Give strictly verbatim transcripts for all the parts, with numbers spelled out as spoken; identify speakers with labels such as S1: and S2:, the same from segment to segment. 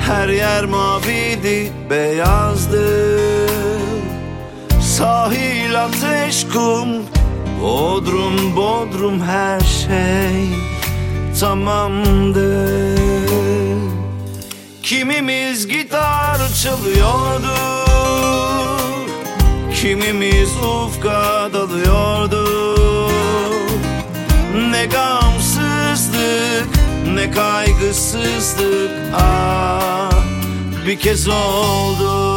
S1: Her yer maviydi, beyazdı. Sahil, ateş, kum, Bodrum, Bodrum, her şey tamamdı. Kimimiz gitar çalıyordu, kimimiz ufka dalıyordu. Ne gamsızlık, ne kaygısızlık, ah bir kez oldu.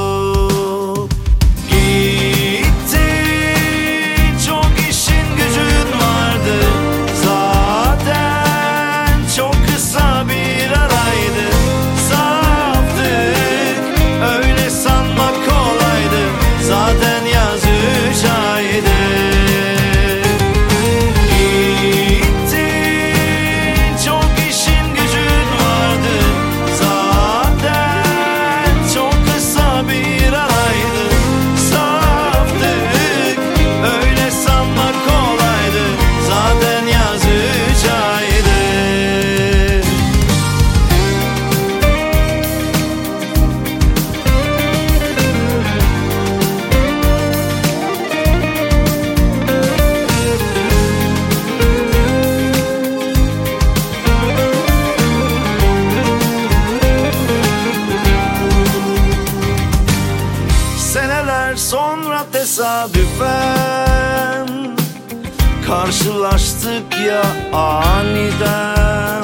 S1: Sonra tesadüfen karşılaştık ya aniden.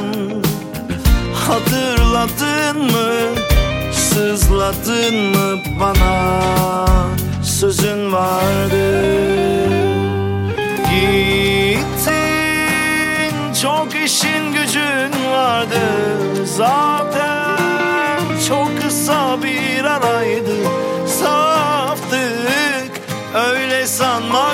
S1: Hatırladın mı, sızladın mı bana? Sözün vardı, gittin. Çok işin gücün vardı, zaten çok kısa bir araydı. Saftık, öyle sanma.